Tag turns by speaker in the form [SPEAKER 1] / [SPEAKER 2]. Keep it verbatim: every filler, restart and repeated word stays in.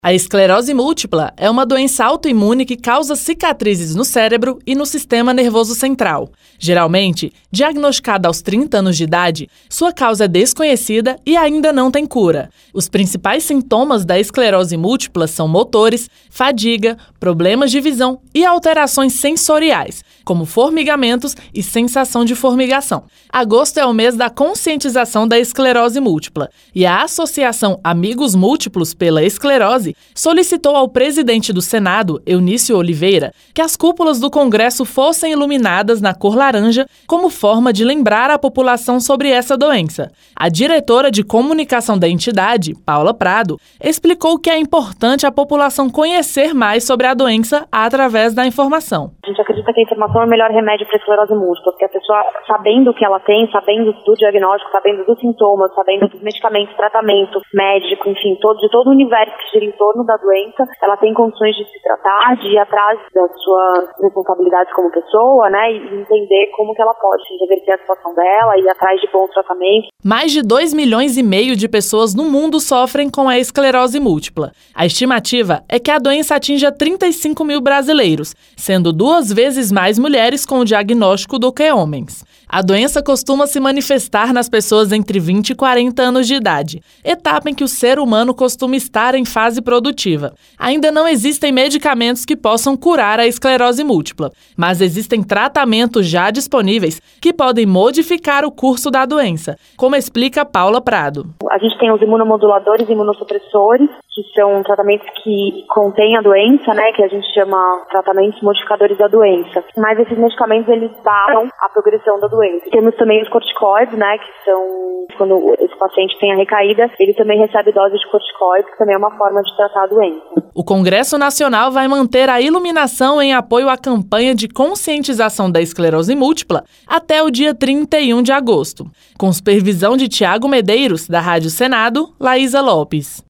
[SPEAKER 1] A esclerose múltipla é uma doença autoimune que causa cicatrizes no cérebro e no sistema nervoso central. Geralmente, diagnosticada aos trinta anos de idade, sua causa é desconhecida e ainda não tem cura. Os principais sintomas da esclerose múltipla são motores, fadiga, problemas de visão e alterações sensoriais, como formigamentos e sensação de formigação. Agosto é o mês da conscientização da esclerose múltipla e a Associação Amigos Múltiplos pela Esclerose solicitou ao presidente do Senado, Eunício Oliveira, que as cúpulas do Congresso fossem iluminadas na cor laranja como forma de lembrar a população sobre essa doença. A diretora de comunicação da entidade, Paula Prado, explicou que é importante a população conhecer mais sobre a doença através da informação.
[SPEAKER 2] A gente acredita que a informação é o melhor remédio para a esclerose múltipla, porque a pessoa, sabendo o que ela tem, sabendo do diagnóstico, sabendo dos sintomas, sabendo dos medicamentos, tratamento médico, enfim, todo, de todo o universo que gira em torno da doença, ela tem condições de se tratar, de ir atrás das suas responsabilidades como pessoa, né, e entender como que ela pode reverter a situação dela, ir atrás de bons tratamentos.
[SPEAKER 1] Mais de dois milhões e meio de pessoas no mundo sofrem com a esclerose múltipla. A estimativa é que a doença atinja trinta e cinco mil brasileiros, sendo duas vezes mais mulheres com o diagnóstico do que homens. A doença costuma se manifestar nas pessoas entre vinte e quarenta anos de idade, etapa em que o ser humano costuma estar em fase produtiva. Ainda não existem medicamentos que possam curar a esclerose múltipla, mas existem tratamentos já disponíveis que podem modificar o curso da doença, como explica Paula Prado.
[SPEAKER 2] A gente tem os imunomoduladores e imunossupressores, que são tratamentos que contêm a doença, né, que a gente chama tratamentos modificadores da doença. Mas esses medicamentos, eles param a progressão da doença. Temos também os corticoides, né, que são, quando esse paciente tem a recaída, ele também recebe dose de corticoides, que também é uma forma de tratar a doença.
[SPEAKER 1] O Congresso Nacional vai manter a iluminação em apoio à campanha de conscientização da esclerose múltipla até o dia trinta e um de agosto. Com supervisão de Tiago Medeiros, da Rádio Senado, Laísa Lopes.